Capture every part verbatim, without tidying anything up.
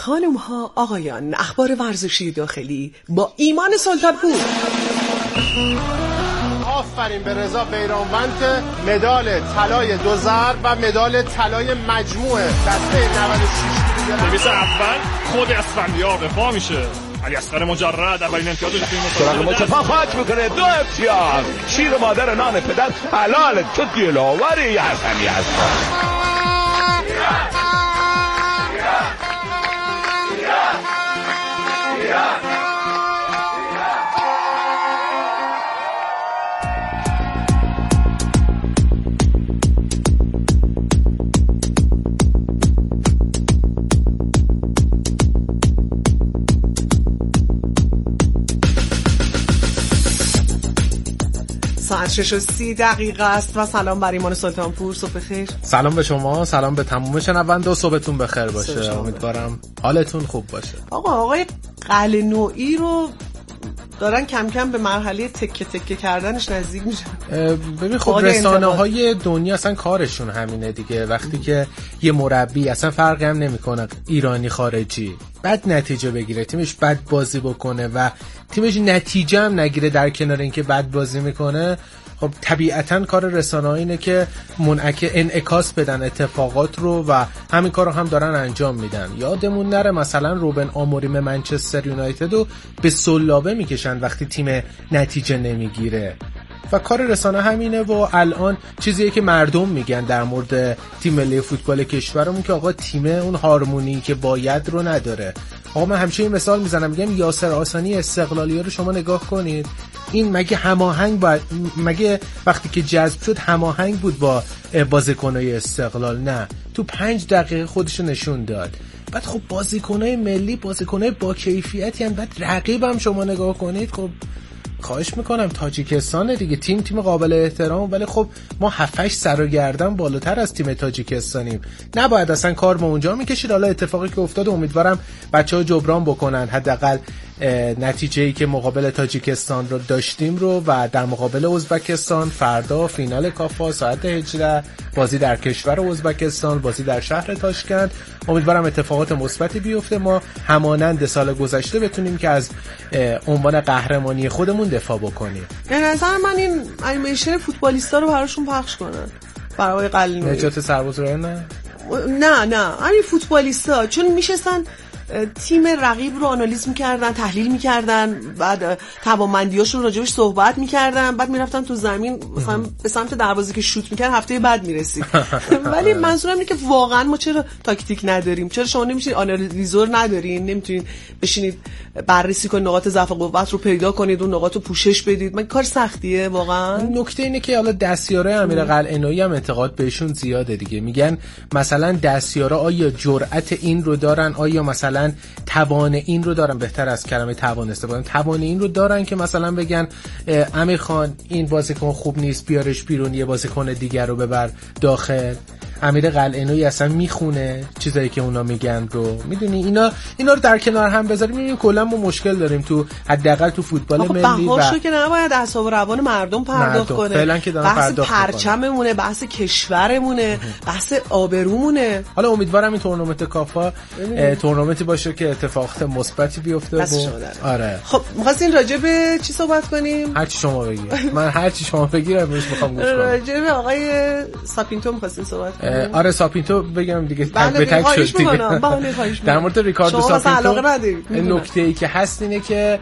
خانم ها آقایان، اخبار ورزشی داخلی با ایمان سلطانپور. آفرین به رضا بیرانوند، مدال طلای دو ضرب و مدال طلای مجموعه دسته نود و شش کیلوگرم. نویس اول خود اسفندیار به پا میشه. علی اصغر مجرد اولین امتیاز رو توی مسابقه متفاوت میکنه. دو امتیاز. شیر مادر نان پدر حلال. تو دلاوری حسنی هست. ساعت شش و سی دقیقه است و سلام بر ایمان سلطانپور. صبح بخیر. سلام به شما، سلام به تمام شنونده و صبحتون بخیر باشه. امیدوارم حالتون خوب باشه. آقا آقای قلعه‌نویی رو دارن کم کم به مرحله تکه تکه کردنش نزدیک میشن. ببین خب رسانه‌های دنیا اصلا کارشون همینه دیگه. وقتی که یه مربی اصلا فرقی هم نمیکنه ایرانی خارجی بد نتیجه بگیره، تیمش بد بازی بکنه و تیمش نتیجه هم نگیره در کنار اینکه بد بازی میکنه، خب طبیعتاً کار رسانه‌ها اینه که منعکس انعکاس بدن اتفاقات رو و همین کارو هم دارن انجام میدن. یادمون نره مثلا روبن آموریم منچستر یونایتد رو به سلابه میکشن وقتی تیم نتیجه نمیگیره و کار رسانه همینه و الان چیزیه که مردم میگن در مورد تیم ملی فوتبال کشورمون که آقا تیم اون هارمونی که باید رو نداره. آقا من همیشه این مثال میزنم، میگم یاسر آسانی استقلالیه رو شما نگاه کنید، این مگه هماهنگ با مگه وقتی که جذب شد هماهنگ بود با بازیکنای استقلال؟ نه، تو پنج دقیقه خودشو نشون داد. بعد خب بازیکنای ملی بازیکنای با کیفیتی هم، بعد رقیبم شما نگاه کنید، خب خواهش میکنم تاجیکستان دیگه، تیم تیم قابل احترام، ولی خب ما هفت هشت سر و گردن بالاتر از تیم تاجیکستانیم. نباید اصلا کار ما اونجا میکشید. حالا اتفاقی که افتاد امیدوارم بچه‌ها جبران بکنن، حداقل نتیجه‌ای که مقابل تاجیکستان رو داشتیم رو و در مقابل ازبکستان فردا فینال کافا ساعت هجده بازی در کشور ازبکستان، بازی در شهر تاشکند، امیدوارم اتفاقات مثبتی بیفته، ما همانند سال گذشته بتونیم که از عنوان قهرمانی خودمون دفاع بکنیم. به نظر من این انیمیشن فوتبالیستا رو براشون پخش کنن برای قلعه‌نویی. نجات سرباز رو نه نه نه همین فوتبالیستا، چون میشستن تیم رقیب رو آنالیز میکردن، تحلیل میکردن، بعد توانمندیاشون راجبش صحبت میکردن، بعد میرفتن تو زمین مثلا به سمت دروازه که شوت میکردن هفته بعد میرسید. ولی منظورم اینه که واقعا ما چرا تاکتیک نداریم؟ چرا شما نمیشین آنالیزور ندارین؟ نمیتونین بشینید بررسی کنید، نقاط ضعف و قوت رو پیدا کنید، اون نقاط رو پوشش بدید؟ من کار سختیه واقعا. نکته اینه که حالا دستیاره امیر قلعه‌نویی هم اعتقاد بهشون زیاده دیگه. میگن مثلا دستیاره آیا جرأت این رو دارن، آیا مثلا توان این رو دارن، بهتر از کلمه توان استفاده کنم، توان این رو دارن که مثلا بگن امیر خان این بازیکن خوب نیست بیارش بیرون، یه بازیکن دیگر رو ببر داخل. امیر قلعه‌نویی اصلا میخونه چیزایی که اونا میگن رو، میدونی اینا اینا رو در کنار هم بذاریم میبینیم کلا ما مشکل داریم تو حداقل تو فوتبال ملی. و بحثو که نباید اعصاب و روان مردم پرداخت کنه. فعلا که دارن بحث پرچممونه، بحث کشورمونه، بحث آبرومونه. حالا امیدوارم این تورنمنت کافا تورنمنتی باشه که اتفاقات مثبتی بیفته. آره خب می‌خواستین راجع به چی صحبت کنیم؟ هر چی شما بگید. من هر چی شما بگیرم بهش می‌خوام گوش کنم. راجع به آقای ساپینتو می‌خواستین صحبت کنیم. آره ساپینتو بگم دیگه، به تک شد دیگه. در مورد ریکاردو ساپینتو نکته‌ای که هست اینه که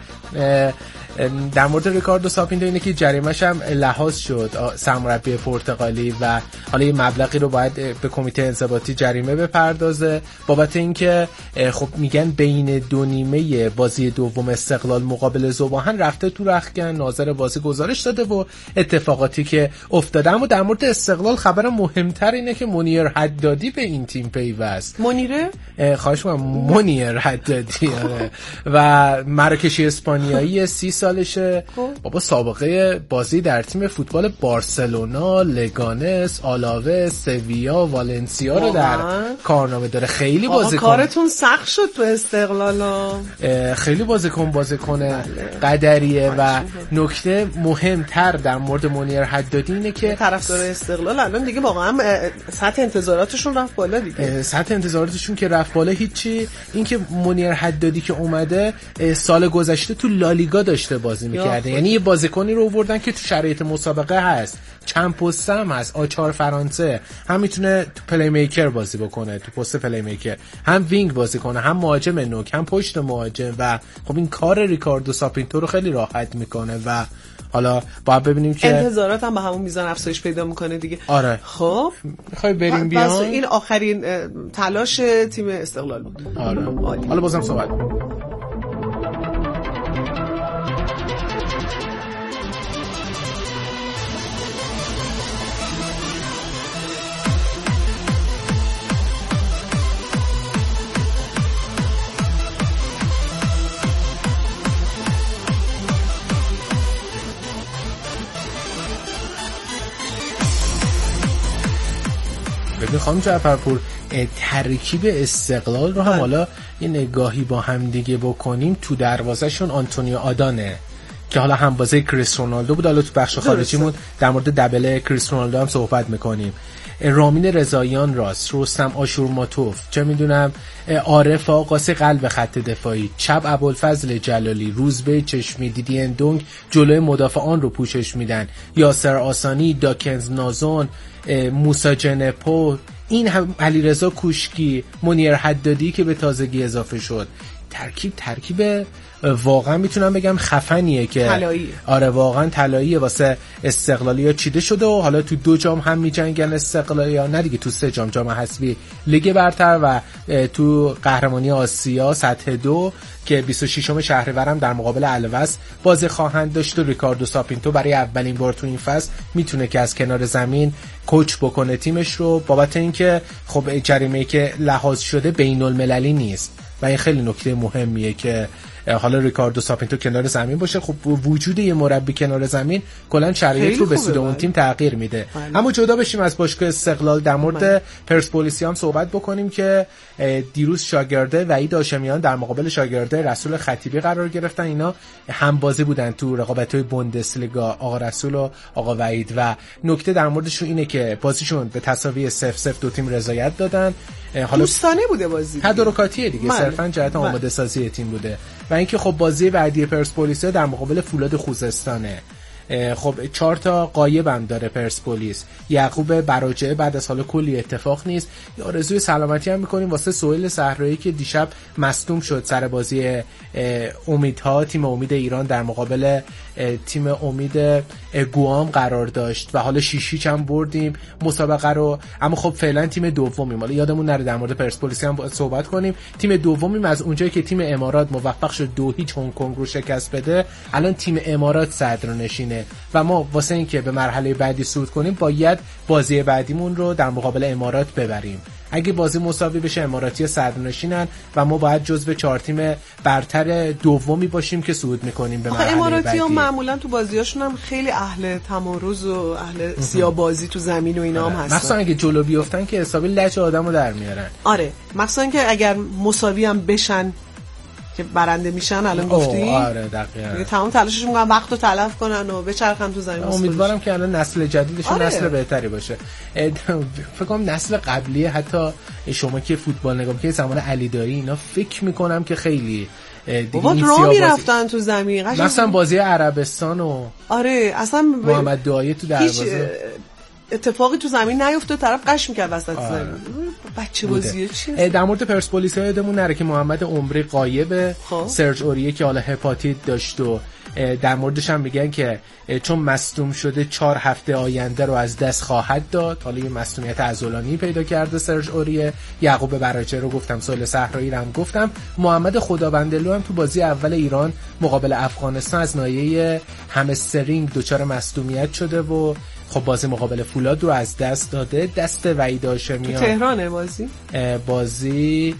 در مورد ریکاردو ساپینتو اینه که جریمه‌ش هم لحاظ شد، سرمربی پرتغالی، و حالا یه مبلغی رو باید به کمیته انضباطی جریمه بپردازه بابت اینکه خب میگن بین دو نیمه بازی دوم استقلال مقابل ذوباهن رفته تو رختکن، ناظر بازی گزارش داده و اتفاقاتی که افتاده. اما در مورد استقلال خبر مهمتر اینه که منیر حدادی به این تیم پیوست. منیره؟ خواهش می‌کنم منیر حدادی. و مراکشی اسپانیایی سی سالشه. بابا سابقه بازی در تیم فوتبال بارسلونا، لگانس، آلاوه، سویا، والنسیا رو در کارنامه داره. خیلی بازیکن کارتون سخت شد تو استقلالا. خیلی بازیکن بازیکن قدریه و نکته مهمتر در مورد منیر حدادی اینه که طرفدار استقلال الان دیگه واقعا سطح انتظاراتشون رفت بالا دیگه. سطح انتظاراتشون که رفت بالا هیچی. اینکه منیر حدادی که اومده سال گذشته تو لالیگا داشته بازی میکرده، یعنی یه بازیکنی رو آوردن که تو شرایط مسابقه هست، چند پست هم هست، آچار فرانسه، هم میتونه تو پلی میکر بازی بکنه، تو پست پلی میکر، هم وینگ بازی کنه، هم مهاجم نوک، هم پشت مهاجم و خب این کار ریکاردو ساپینتو رو خیلی راحت میکنه و حالا باید ببینیم که انتظارات هم به همون میزان افزایش پیدا میکنه دیگه. آره. خب میخوای بریم بیان؟ بس این آخرین تلاش تیم استقلال بود. آره. حالا بازم صحبت ببین خانم جعفرپور، ترکیب استقلال رو هم حالا یه نگاهی با هم دیگه بکنیم. تو دروازه‌شون آنتونیو آدانه که حالا هم بازی کریس رونالدو بود. حالا تو بخش خارجیمون در مورد دبل کریس رونالدو هم صحبت میکنیم. رامین رضاییان راست، رستم آشورماتوف، چه میدونم عارف آقاسی قلب خط دفاعی، چپ ابوالفضل جلالی، روزبه چشمی، دیدی اندونگ جلوی مدافعان رو پوشش میدن، یاسر آسانی، داکنز نازون، موسی جنپو، این هم علیرضا کوشکی، منیر حدادی که به تازگی اضافه شد. ترکیب ترکیب واقعا میتونم بگم خفنیه که طلاییه. آره واقعا طلاییه واسه استقلالیا چیده شده و حالا تو دو جام هم میجنگن استقلالیا، نه دیگه تو سه جام، جام حذفی لیگ برتر و تو قهرمانی آسیا سطح دو که بیست و ششم شهریور هم در مقابل الوس بازی خواهند داشت. و ریکاردو ساپینتو برای اولین بار تو این فصل میتونه که از کنار زمین کوچ بکنه تیمش رو، بابت اینکه خب جریمه‌ای که لحاظ شده بین المللی نیست و این خیلی نکته مهمیه که حالا ریکاردو ساپینتو کنار زمین باشه. خب وجود یه مربی کنار زمین کلا شرایط رو به سود اون تیم تغییر میده. اما جدا بشیم از باشگاه استقلال، در مورد پرسپولیسی هم صحبت بکنیم که دیروز شاگرده وحید هاشمیان در مقابل شاگرده رسول خطیبی قرار گرفتن. اینا هم بازی بودن تو رقابت‌های بوندسلیگا، آقا رسول و آقا وحید، و نکته در موردشون اینه که بازیشون به تساوی صفر صفر دو تیم رضایت دادن. حالا دوستانه بوده بازی، تدارکاتیه دیگه، صرفا جهت آماده سازی تیم بوده. و اینکه خب بازی بعدی پرسپولیس در مقابل فولاد خوزستانه. خب چهار تا غایب هم داره پرسپولیس. یعقوب براجعه بعد از حالا کلی اتفاق نیست. یه آرزوی سلامتی هم می‌کنیم واسه سهیل صحرایی که دیشب مصدوم شد سر بازی امیدها، تیم امید ایران در مقابل تیم امید گوام قرار داشت و حالا شیش هیچ هم بردیم مسابقه رو. اما خب فعلا تیم دومیم، حالا یادمون نره در مورد پرسپولیس هم صحبت کنیم. تیم دومیم از اونجایی که تیم امارات موفق شد دو هیچ هنگ کنگ رو شکست بده، الان تیم امارات صدرنشینه و ما واسه اینکه به مرحله بعدی صعود کنیم باید بازی بعدیمون رو در مقابل امارات ببریم. اگه بازی مساوی بشه اماراتی صدرنشینن و ما باید جزو چهار تیم برتر دومی باشیم که صعود میکنیم به مرحله بعدی. اماراتی ها معمولا تو بازیاشون هم خیلی اهل تمارض و اهل سیاه بازی تو زمین و اینا هم هستن. مثلا اگه جلو بیافتن که حسابی لج آدمو در میارن. آره مثلا که اگر مساوی هم بشن که برنده میشن الان گفتی. آره دقیقاً. تمام تلاششون میکنن وقتو تلف کنن و بچرخن تو زمین. امیدوارم که الان نسل جدیدشون آره. نسل بهتری باشه. فکر کنم نسل قبلی حتی شما که فوتبال نگاه می‌کنید زمان علی دایی اینا فکر میکنم که خیلی دیگه این راه میرفتن تو زمین. مثلا بازی عربستان و آره اصلا محمد دعایی تو دروازه اتفاقی تو زمین نیفته، طرف قش میکرد وسط زمین. بچه بازیه چیه؟ در مورد پرسپولیس یادمون نره که محمد عمری غایبه، سرج اوریه که حالا هپاتیت داشت و در موردش هم میگن که چون مصدوم شده چهار هفته آینده رو از دست خواهد داد. حالا یه مصدومیت عضلانی پیدا کرده سرج اوریه. یعقوب براجعه رو گفتم، سهیل صحرایی رو هم گفتم. محمد خداوندلو هم تو بازی اول ایران مقابل افغانستان از ناحیه همسترینگ دچار مصدومیت شده و خب بازی مقابل فولاد رو از دست داده. دست وحید هاشمیان تو تهرانه بازی؟ بازی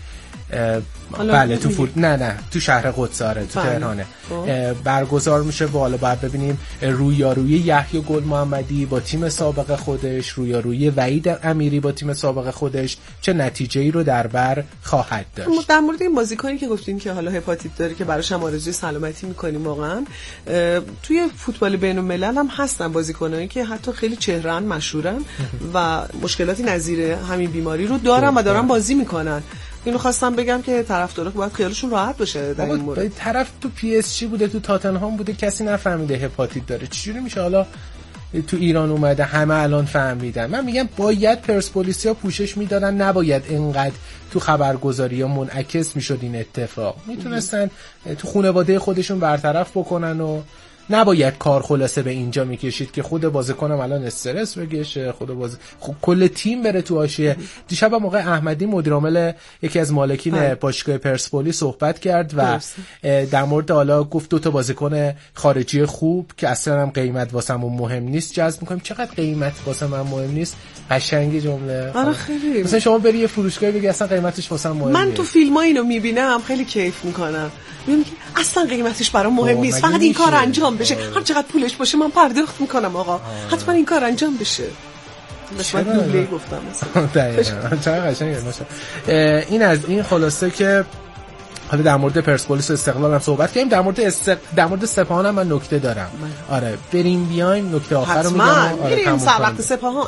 بله تو فوت نه نه تو شهر قدس آره تو تهرانه برگزار میشه و حالا باید ببینیم رویارویی یحیی گل محمدی با تیم سابق خودش، رویارویی وحید امیری با تیم سابق خودش چه نتیجه‌ای رو در بر خواهد داشت. در مورد این بازیکنی که گفتین که حالا هپاتیت داره که براش هم آرزوی سلامتی می‌کنیم، واقعا توی فوتبال بین‌الملل هم هستن بازیکنایی که حتی خیلی چهره‌ان مشهورن و مشکلاتی نظیر همین بیماری رو دارن و دارن بازی میکنن. اینو خواستم بگم که طرفدارا باید خیالشون راحت باشه در این مورد. طرف تو پی اس جی بوده، تو تاتنهام بوده، کسی نفهمیده هپاتیت داره. چجوری میشه حالا تو ایران اومده همه الان فهمیدن؟ من میگم باید پرسپولیسیا پوشش میدادن، نباید اینقدر تو خبرگزاری‌ها منعکس میشد این اتفاق. میتونستن تو خانواده خودشون برطرف بکنن و نباید کار خلاصه به اینجا میکشید که خود بازیکنم الان استرس بکشه، خود بازی خب کل تیم بره تو حاشیه. دیشب هم موقع احمدی مدیر عامل یکی از مالکین باشگاه پرسپولیس صحبت کرد و در مورد حالا گفت دو تا بازیکن خارجی خوب که اصلا هم قیمت واسمون مهم نیست جذب می‌کنیم. چقدر قیمت واسه من مهم نیست؟ قشنگ جمله. آره خیلی. مثلا شما بری یه فروشگاهی بگی اصلا قیمتش واسم مهم نیست. من تو فیلم‌ها اینو می‌بینم خیلی کیف می‌کنم. میگم که اصلا قیمتش برام مهم نیست، فقط این کار انجام بشه. هر چقدر پولش باشه من پرداخت میکنم آقا. حتما این کار انجام بشه. مثلا دوبله گفتم مثلا. دقیقاً. چقدر قشنگه باشه. این از این خلاصه که حالا در مورد پرسپولیس استقلال هم صحبت کردیم. در مورد استق... در مورد سپاهان هم من نکته دارم. آره بریم بیایم نکته آخر رو میگم. آره بریم سر وقت سپاهان.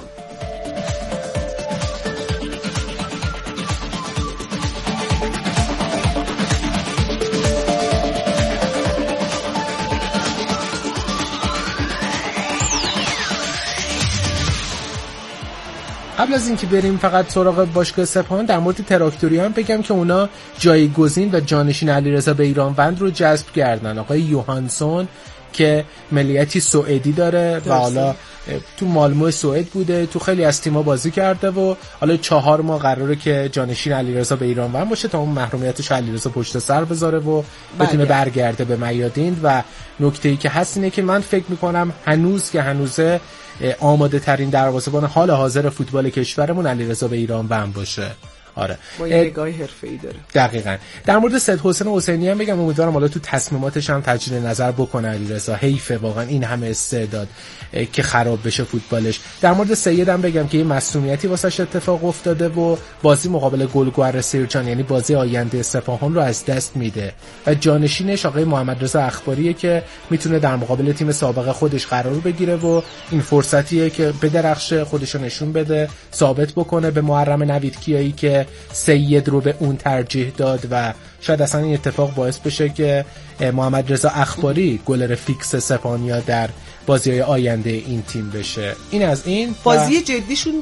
قبل از اینکه بریم فقط سراغ باشگاه سپاهان در مورد تراکتوریان بگم که اونا جایگزین و جانشین علیرضا بیرانوند رو جذب کردن. آقای یوهانسون که ملیتی سوئدی داره و حالا تو مالمو سوئد بوده، تو خیلی از تیم‌ها بازی کرده و حالا چهار ماه قراره که جانشین علیرضا بیرانوند باشه تا اون محرومیتش علیرضا پشت سر بذاره و بتونه برگرده به میادین. و نکته‌ای که هست اینه که من فکر می‌کنم هنوز که هنوزه آماده ترین دروازه‌بان حال حاضر فوتبال کشورمون علیرضا بیرانوند باشه. آره با یه نگاه حرفه‌ای داره. دقیقاً. در مورد سید حسین حسینی هم بگم امیدوارم حالا تو تصمیماتش هم تجدید نظر بکنه علیرضا. حیفه واقعا این همه استعداد که خراب بشه فوتبالش. در مورد سید هم بگم که یه مسئولیتی واسش اتفاق افتاده و بازی مقابل گلگهر سیرجان یعنی بازی آینده سپاهان رو از دست میده و جانشینش آقای محمد رضا اخباریه که میتونه در مقابل تیم سابق خودش قرار بگیره و این فرصتیه که بدرخشه، خودش رو نشون بده، ثابت بکنه به محرم نویدکیایی که سید رو به اون ترجیح داد و شاید اصلا این اتفاق باعث بشه که محمد رضا اخباری گلر فیکس سپاهانیا در بازی‌های آینده این تیم بشه. این از این بازی جدیشون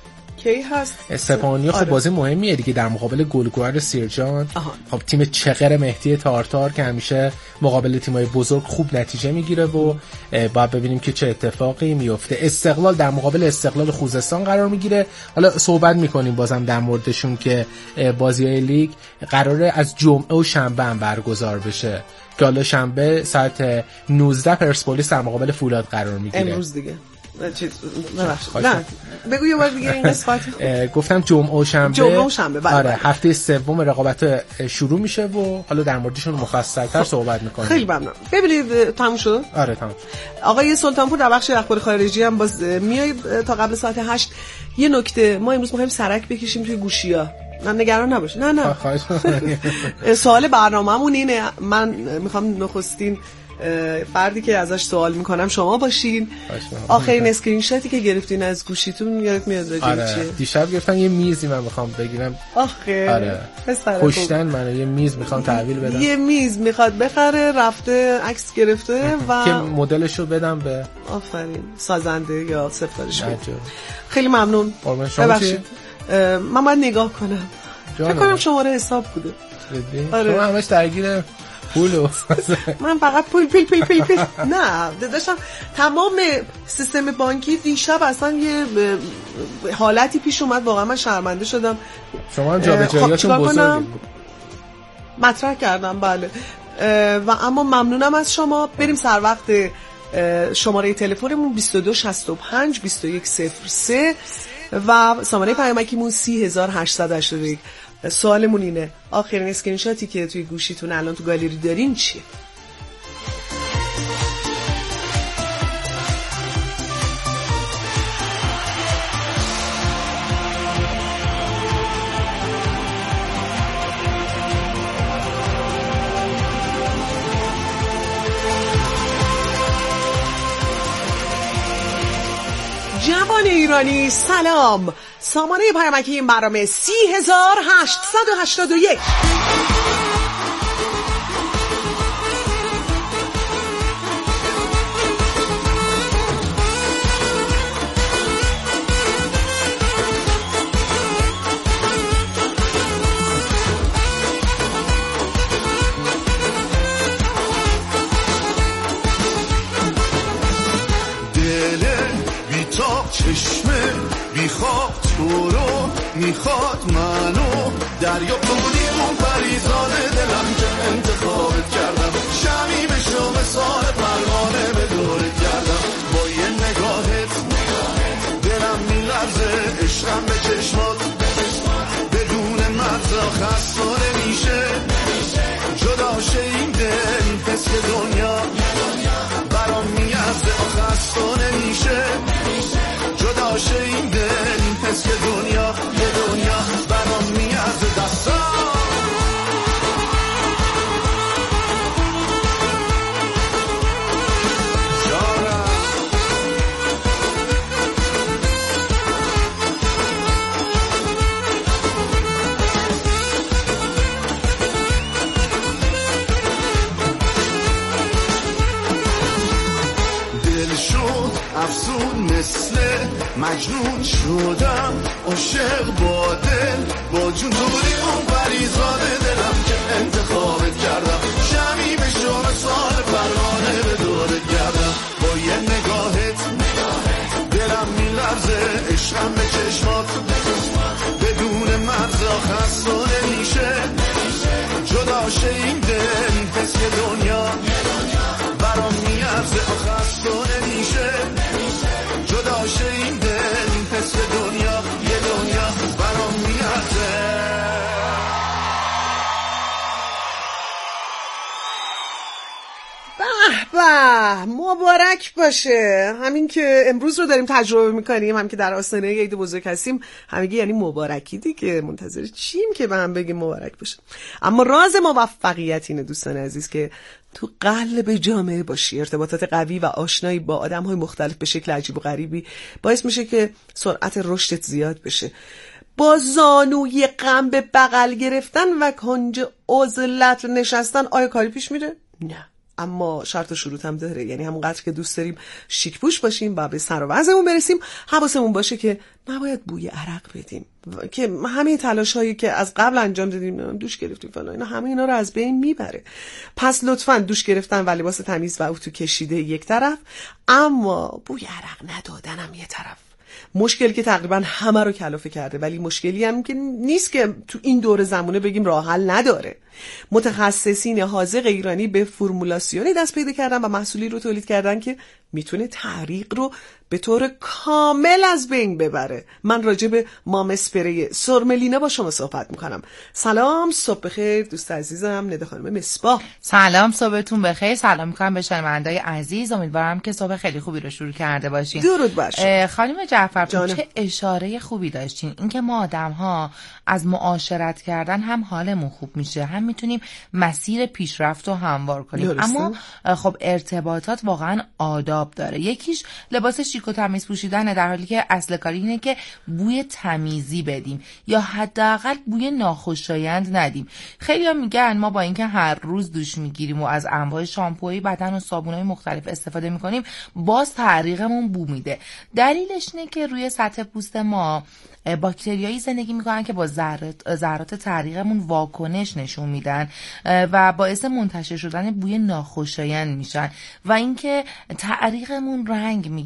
کی هست؟ سپاهانیا خب بازی مهمیه دیگه در مقابل گلگهر سیرجان. خب تیم چغر مهدی تارتار که همیشه مقابل تیم‌های بزرگ خوب نتیجه میگیره و باید ببینیم که چه اتفاقی میفته. استقلال در مقابل استقلال خوزستان قرار میگیره. حالا صحبت میکنیم بازم در موردشون که بازی‌های لیگ قراره از جمعه و شنبه هم برگزار بشه که حالا شنبه ساعت نوزده پرسپولیس در مقابل فولاد قرار میگیره. امروز دیگه چیز نه نه بگو یه بار دیگه این قسمت. گفتم جمعه و شنبه. جمعه و شنبه بله. آره هفته سوم رقابت شروع میشه و حالا در موردشون مفصل‌تر صحبت می‌کنیم. خیلی ممنون. ببینید تموم شد؟ آره تموم. آقای سلطانپور در بخش اخبار خارجی هم باز میای تا قبل ساعت هشت. یه نکته ما امروز می‌خوایم سرک بکشیم توی گوشی‌ها. نه نگران نباش. نه نه. سوال برنامه‌مون اینه، من می‌خوام نخستین فردی که ازش سوال میکنم شما باشین. آخرین اسکرین شاتی که گرفتین از گوشیتون یادت میاد راجع به چیه؟ دیشب گرفتم یه میزی من میخوام بگیرم. آخه آره کشتن منو، یه میز میخوام تحویل بدم. یه میز میخواد بخره، رفته عکس گرفته و که مدلشو بدم به آفرین سازنده یا سفارش بده. خیلی ممنون. ببخشید من باید نگاه کنم. فکر کنم شماره حساب بوده. آره. شما همش درگیر پول من فقط پول پول پول پول پول نه داشتم تمام سیستم بانکی دیشب اصلا یه حالتی پیش اومد واقعا من شرمنده شدم. شما هم جابجاییاتون بزرگه مطرح کردم بله و اما ممنونم از شما. بریم سر وقت شماره تلفنمون بیست و دو شصت و پنج بیست و یک صفر سه و سامانه پیامکیمون سی هزار و هشتصد و هشتاد و یک. سوالمون اینه، آخرین اسکرین شاتی که توی گوشیتون الان تو گالری دارین چیه؟ جوان ایرانی سلام، سامانه پیامکی این برنامه سی هزار هشتصد و هشتاد و یک. چشمه بیخواب تو رو میخواد منو دریا بودی اون پریزاد دلم که انتخابت کردم، شمی به شو مثال پروانه به دورت کردم، با یه نگاهت دلم میلرزه، عشقم به چشمات بدون مرزا خستانه میشه، جدا شه این دل این حس که دنیا برام میارزه، خستانه میشه، جدا شه این دل این حس که دنیا یه دنیا برام میارزه. دستا دل شد افسون مثل مجنون شدم، عاشق با دل با جون دوری اون پریزاد دلم که انتخابت کردم، شمی به شما سال پروانه به دورت کردم، با یه نگاهت دلم میلرزه، عشقم به چشمات بدون مرزا خستانه میشه، جدا شه این دل این حس که دنیا برام میارزه، خستانه میشه، جدا شه این دل این حس دنیا یه دنیا برام میارزه. به به، مبارک باشه. همین که امروز رو داریم تجربه میکنیم، هم که در آستانه عید بزرگ هستیم، همگی یعنی مبارکی دیگه. منتظر چیم که به هم بگیم مبارک باشه؟ اما راز موفقیت اینه دوستان عزیز که تو قلب جامعه باشی. ارتباطات قوی و آشنایی با آدم‌های مختلف به شکل عجیب و غریبی باعث میشه که سرعت رشدت زیاد بشه. با زانوی غم به بغل گرفتن و کنج عزلت نشستن آیا کاری پیش میره؟ نه، اما شرط و شروط هم داره. یعنی همونقدر که دوست داریم شیک پوش باشیم و به سر و وضعمون برسیم، حواسمون باشه که نباید بوی عرق بدیم، که همه تلاش هایی که از قبل انجام دادیم، دوش گرفتیم فلان، اینا همه اینا رو از بین میبره. پس لطفاً دوش گرفتن و لباس تمیز و اتو کشیده یک طرف، اما بوی عرق ندادنم یه طرف. مشکل که تقریبا همه رو کلافه کرده، ولی مشکلی هم که نیست که تو این دور زمانه بگیم راه حل نداره. متخصصین حاذق ایرانی به فرمولاسیونی دست پیدا کردن و محصولی رو تولید کردن که میتونه تعریق رو به طور کامل از بین ببره. من راجع به مام اسپری سرملینا با شما صحبت میکنم. سلام، صبح بخیر دوست عزیزم نده خانم مصباح. سلام، صبحتون بخیر. سلام میکنم به شنونده‌های عزیز. امیدوارم که صبح خیلی خوبی رو شروع کرده باشین. درود بر شما. خانم جعفرپور، چه اشاره خوبی داشتین. اینکه ما آدم‌ها از معاشرت کردن هم حالمون خوب میشه، هم میتونیم مسیر پیشرفت رو هموار کنیم. درسته. اما خب ارتباطات واقعا آداب داره. یکیش لباس شیک و تمیز پوشیدن، در حالی که اصل کاری اینه که بوی تمیزی بدیم یا حداقل بوی ناخوشایند ندیم. خیلی‌ها میگن ما با اینکه هر روز دوش میگیریم و از انواع شامپوهای بدن و صابونای مختلف استفاده میکنیم، باز تعریقمون بو میده. دلیلش اینه که روی سطح پوست ما باکتریایی زندگی میکنن که با ذرات ذرات تعریقمون واکنش نشون میدن و باعث منتشر شدن بوی ناخوشایند میشن و اینکه تعریقمون رنگ میگیره و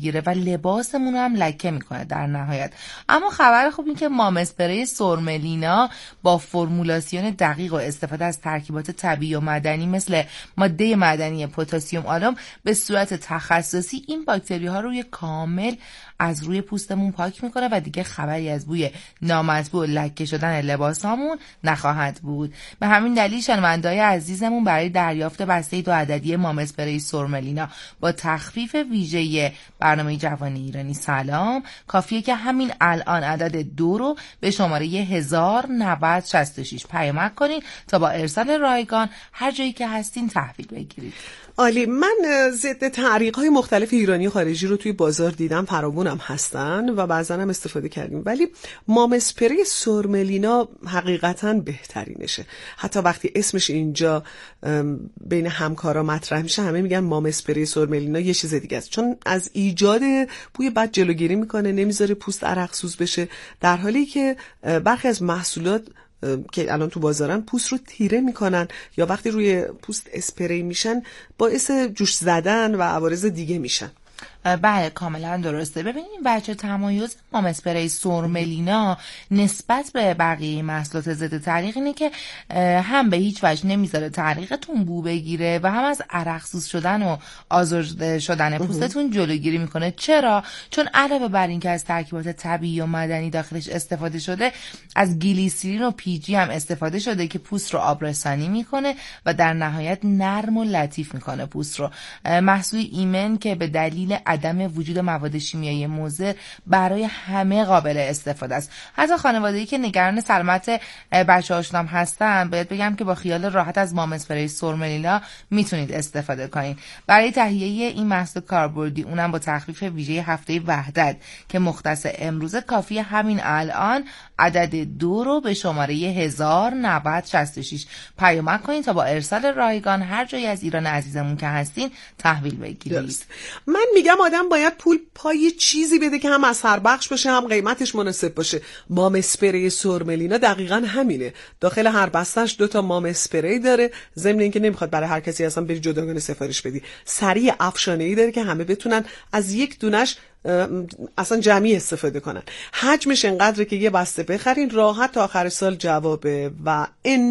لباسمون رو هم لکه میکنه در نهایت. اما خبر خوب این که مام اسپری سرملینا با فرمولاسیون دقیق و استفاده از ترکیبات طبیعی و مدنی مثل ماده معدنی پتاسیم آلوم به صورت تخصصی این باکتری ها رو کامل از روی پوستمون پاک میکنه و دیگه خبری از بوی نامطبوع لکه شدن لباسامون نخواهد بود. به همین دلیل شنونده‌های عزیزمون برای دریافت بسته دو عددی مام اسپری سرملینا با تخفیف ویژه برنامه جوان ایرانی سلام کافیه که همین الان عدد دو رو به شماره هزار و نود و شصت و شش پیامک کنین تا با ارسال رایگان هر جایی که هستین تحویل بگیرید. عالی. من ضد تعریق‌های مختلف ایرانی و خارجی رو توی بازار دیدم، فراوونم هستن و بعضا هم استفاده کردیم، ولی مام اسپری سرملینا حقیقتاً بهترینشه. حتی وقتی اسمش اینجا بین همکارا مطرح میشه همه میگن مام اسپری سرملینا یه چیز دیگه است، چون از ایجاد بوی بد جلوگیری میکنه، نمیذاره پوست عرقسوز بشه، در حالی که برخی از محصولات که الان تو بازارن پوست رو تیره میکنن یا وقتی روی پوست اسپری میشن باعث جوش زدن و عوارض دیگه میشن. بله کاملا درسته. ببینید بچه تمایز مام اسپری سرملینا نسبت به بقیه محصولات ضد تعریق اینه که هم به هیچ وجه نمیذاره تعریقتون بو بگیره و هم از عرقسوز شدن و آزرده شدن پوستتون جلوگیری میکنه. چرا؟ چون علاوه بر این که از ترکیبات طبیعی و مدنی داخلش استفاده شده، از گلیسرین و پی جی هم استفاده شده که پوست رو آبرسانی میکنه و در نهایت نرم و لطیف میکنه پوست رو. محصول ایمن که به دلیل عدم وجود مواد شیمیایی مضر برای همه قابل استفاده است. حتی خانواده‌ای که نگران سلامت بچه‌هاشون هم هستن، باید بگم که با خیال راحت از مام اسپری سرملینا میتونید استفاده کنید. برای تهیه این محصول کاربردی اونم با تخفیف ویژه هفته وحدت که مختص امروزه کافیه همین الان عدد دو رو به شماره هزار و نود و شصت و شش پیامک کنید تا با ارسال رایگان هر جایی از ایران عزیزمون که هستین تحویل بگیرید. درست. من میگم آدم باید پول پای چیزی بده که هم اثر بخش باشه هم قیمتش مناسب باشه. مام اسپری سرملینا دقیقاً همینه. داخل هر بسته‌اش دو تا مام اسپری داره، ضمن اینکه نمیخواد برای هر کسی اصلا بری جداگانه سفارش بدی. سریع افشانه‌ای داره که همه بتونن از یک دونش اصلا جمعی استفاده کنن. حجمش انقدره که یه بسته بخرین راحت تا آخر سال جوابه و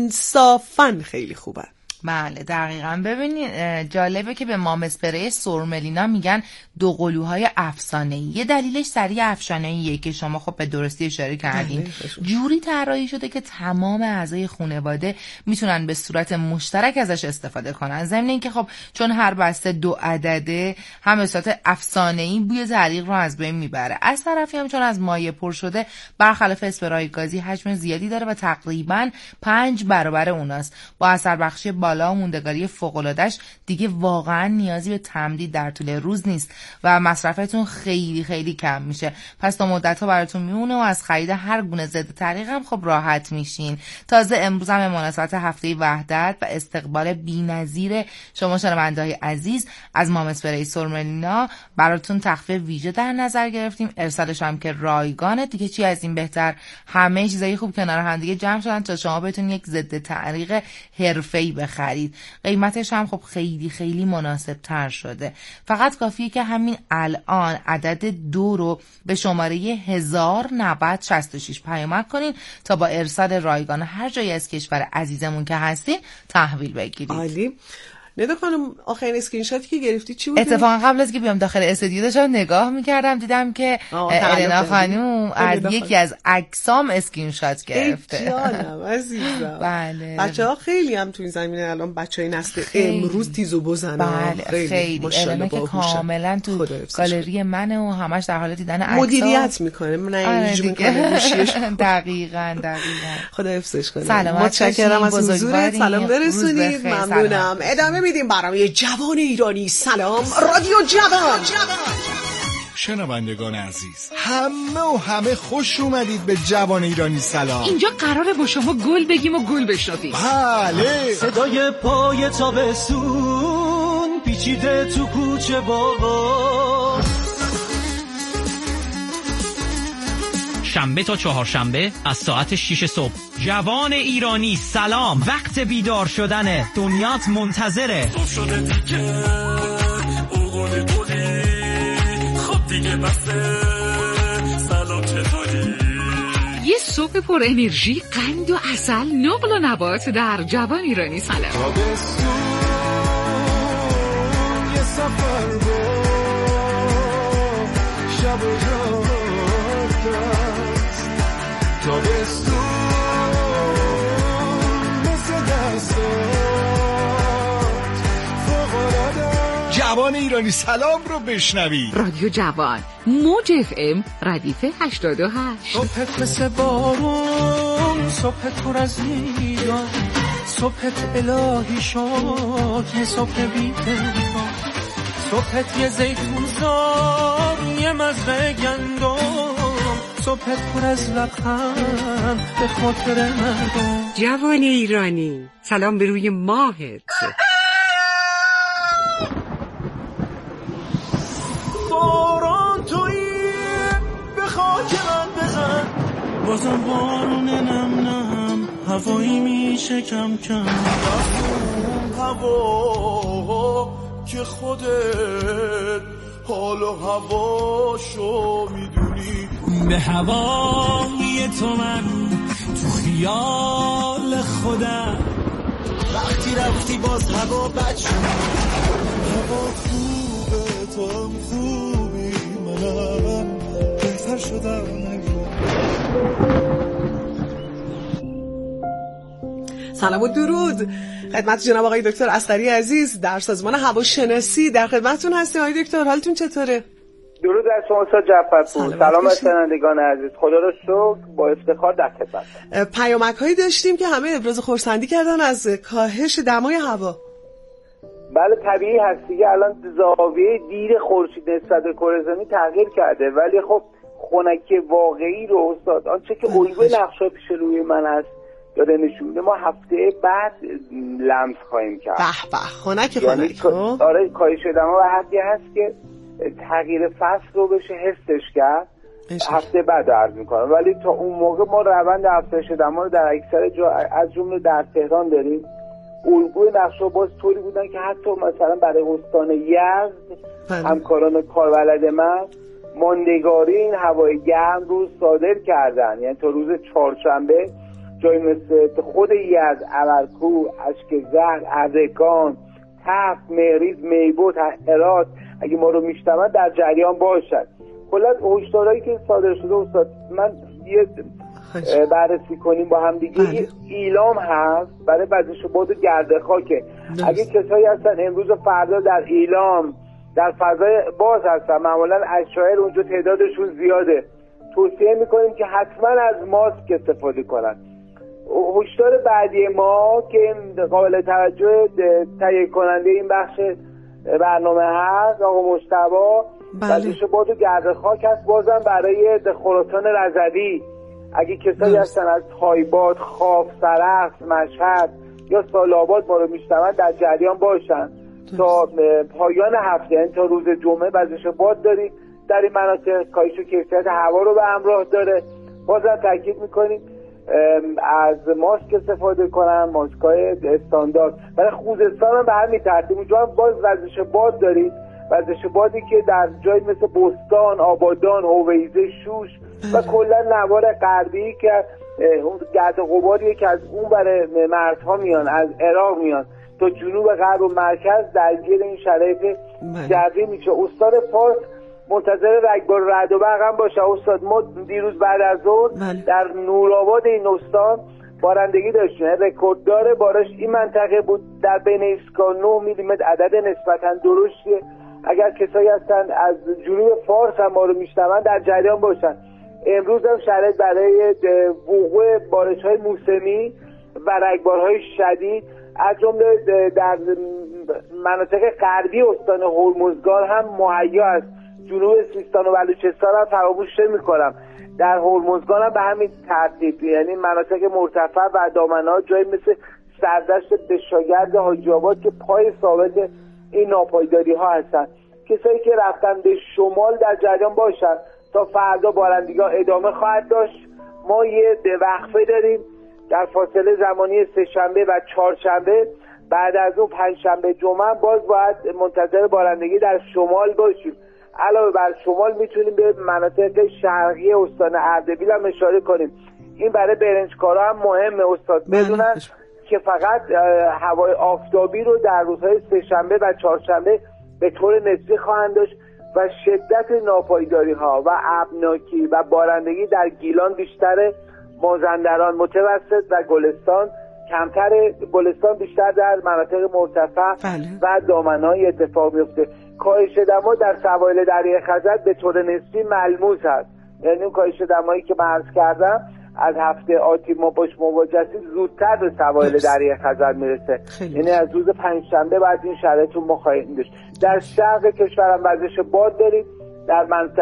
انصافاً خیلی خوبه. بله دقیقاً. ببینید جالبه که به مام اسپری سرملینا میگن دو قلوهای افسانه‌ای. یه دلیلش سریع افشانه‌ایه که شما خب به درستی اشاره کردین. جوری طراحی شده که تمام اعضای خانواده میتونن به صورت مشترک ازش استفاده کنن. ضمن اینکه خب چون هر بسته دو عدده هم به صورت افسانه‌ای بوی تعریق رو از بین میبره. از طرفی هم چون از مایع پر شده برخلاف اسپرای گازی حجم زیادی داره و تقریباً پنج برابر اوناست. با اثر بخشی بالا و موندگاری فوق‌العاده‌اش دیگه واقعا نیازی به تمدید در طول روز نیست و مصرفتون خیلی خیلی کم میشه. پس تا مدت‌ها براتون میمونه و از خرید هر گونه ضد تعریق هم خب راحت میشین. تازه امروز هم به مناسبت هفته وحدت و استقبال بی‌نظیر شما شنونده‌های عزیز از مام اسپری سرملینا براتون تخفیف ویژه در نظر گرفتیم. ارسالش هم که رایگانه. دیگه چی از این بهتر؟ همه چیزای خوب کنار هم دیگه جمع شدن تا شما بتونید یک ضد تعریق حرفه‌ای بخرید. قیمتش هم خب خیلی خیلی مناسب تر شده. فقط کافیه که همین الان عدد دو رو به شماره هزار و نود و شصت و شش پیامک کنین تا با ارسال رایگان هر جایی از کشور عزیزمون که هستین تحویل بگیرید. عالی. ندا خانم آخرین اسکرین شاتی که گرفتی چی بود؟ اتفاقا قبل از که بیام داخل استودیو داشتم نگاه میکردم دیدم که الینا خانم از یکی از عکسام اسکرین شات گرفته. ای جانم عزیزم. بله. بچه‌ها خیلی هم تو این زمینه الان بچهای نسل امروز تیز و بزنن. بله خیلی, خیلی. الینا که کاملا تو گالری منه و همش در حال دیدن عکس‌ها مدیریت میکنه. من اینجوری میکنه گوشیش. دقیقاً دقیقاً. خدا حفظش کنه. سلامت متشکرم از حضورت. سلام برسونید. ممنونم. ادامه میدیم برنامه جوان ایرانی سلام رادیو جوان. شنوندگان عزیز همه و همه خوش اومدید به جوان ایرانی سلام. اینجا قراره با شما گل بگیم و گل بشنویم. بله. صدای پای تابستون پیچیده تو کوچه باغا. شنبه تا چهارشنبه از ساعت شش صبح جوان ایرانی سلام. وقت بیدار شدنه. دنیات منتظره. دیگه بسه سلام چطوری؟ یه صبح پر انرژی، قند و عسل، نقل و نبات در جوان ایرانی. سلام. تابستون یه سفر با شب و راست است. تابستون مثل دستات فوق‌العاده. جوان ایرانی سلام رو بشنوید. رادیو جوان موج اف ام ردیف هشتاد و هشت. صبحت مثل بارون، صبحت پر از ایران، صبحت الهی شد یه صبح بی‌پنهان، صبحت یه زیتون زار یه مزرعه گندم، صبحت پر از لبخند به خاطر مردم. جوان ایرانی سلام به روی ماهت. باران تویی به خاک من بزن، بازم بارون نم نم هوایی میشه کم کم، اون هوا که خودت حال و هواشو میدونی. به هوای تو من تو خیال خودم، وقتی رفتی باز هوا بد شد. هوا خوبه تو هم خوبی، منم بهتر شدم. سلام و درود خدمت جناب آقای دکتر اصغری عزیز در سازمان هواشناسی. در خدمتتون هستیم آقای دکتر، حالتون چطوره؟ درود از شما استاد جعفرپور. سلام از شنوندگان عزیز، خدا رو شکر با افتخار در خدمتم. پیامک‌هایی داشتیم که همه ابراز خرسندی کردن از کاهش دمای هوا. بله طبیعی هست دیگه، الان زاویه دید خورشید نسبت به کره زمین تغییر کرده، ولی خب خنکی واقعی رو استاد آنچه که الگوی نقشه پیش روی من هست داره نشون میده ما هفته بعد لمس خواهیم کرد. به به خنک خنک. یعنی آره کاهش دما و حدی هست که تغییر فصل رو بشه حسش کرد. هفته بعد عرض میکنم، ولی تا اون موقع ما روند افزایش دما رو در اکثر جا از جمله در تهران داریم. الگوی نقشه باز طوری بودن که حتی مثلا برای استان یزد همکاران کاربلد من ماندگاری این هوای گرم رو صادر کردن، یعنی تا روز چهارشنبه جایی مثل خود یزد، عمرکوه، اشکزهر، اردکان، تفت، مهریز، میبود، هرات اگه ما رو میشنون در جریان باشد. کلا هشدارهایی که صادر شده استاد من یه بررسی کنیم با هم دیگه. بله. ایلام هست برای وزش باد و گرد خاکه. اگه کسایی هستن امروز و فردا در ایلام در فضای باز هستن، معمولا اشایر اونجا تعدادشون زیاده، توصیه میکنیم که حتما از ماسک استفاده کنن. هشدار بعدی ما که قابل توجه تهیه کننده این بخش برنامه هست آقا مجتبی، وزش باد و گرد خاک هست بازم برای خراسان رضوی. اگه کسایی هستن از تایباد، خاف، سرخس، مشهد یا سالاباد ما رو میشنون در جریان باشن. تا پایان هفته یعنی تا روز جمعه وزش باد داریم در این مناطق، کاهش و کیفیت هوا رو به همراه داره. بازم تاکید میکنیم از ماسک استفاده کنن، ماسک‌های استاندارد. برای خوزستان هم به همین ترتیب اونجا باز وزش باد داریم، وزش بادی که در جای مثل بستان، آبادان، هویزه، شوش و کلا نوار غربی که اون گرد غباریه که از اون برای مردها میان، از عراق میان تا جنوب غرب و مرکز درگیر این شرایط جوی میشه. استان فارس منتظر رگبار رعد و برق هم باشه. استاد ما دیروز بعد از ظهر در نورآباد این استان بارندگی داشتیم، رکورددار بارش این منطقه بود. در بین ایسکا نه میلیمتر عدد نسبتا درشتیه. اگر کسایی هستن از جنوب فارس هم ما رو میشنون در جریان باشن. امروز هم شرایط برای وقوع بارش‌های موسمی و رگبارهای شدید از جمله در مناطق غربی استان هرمزگان هم مهیا است. جنوب سیستان و بلوچستان هم فراموش نمی‌کنم. در هرمزگان هم به همین ترتیب، یعنی مناطق مرتفع و دامنه‌ها جایی مثل سردشت بشاگرد حاجی آباد که پای ثابت این ناپایداری‌ها هستن. کسایی که رفتن به شمال در جریان باشن، تا فردا بارندگی ادامه خواهد داشت. ما یه وقفه داریم در فاصله زمانی سه شنبه و چهارشنبه. بعد از اون پنج شنبه جمعه باز باید منتظر بارندگی در شمال باشیم. علاوه بر شمال میتونیم به مناطق شرقی استان اردبیل هم اشاره کنیم. این برای برنجکارا هم مهمه استاد بدونن که فقط هوای آفتابی رو در روزهای سه‌شنبه و چهارشنبه به طور نسبی خواهند داشت و شدت ناپایداری ها و ابرناکی و بارندگی در گیلان بیشتره، مازندران، متوسط و گلستان کمتر، گلستان بیشتر در مناطق مرتفع بله. و دامنه‌های اتفاق میفته. کاهش دما در سواحل دریای خزر به طور نسبی ملموس است، یعنی اون کاهش دمایی که من عرض کردم از هفته آتی ما باش مواجهیم زودتر به سواحل دریای خزر میرسه، یعنی از روز پنجشنبه بعد این شرایط رو ما خواهیم داشت. در شرق کشورم وزش باد داریم، در منطقه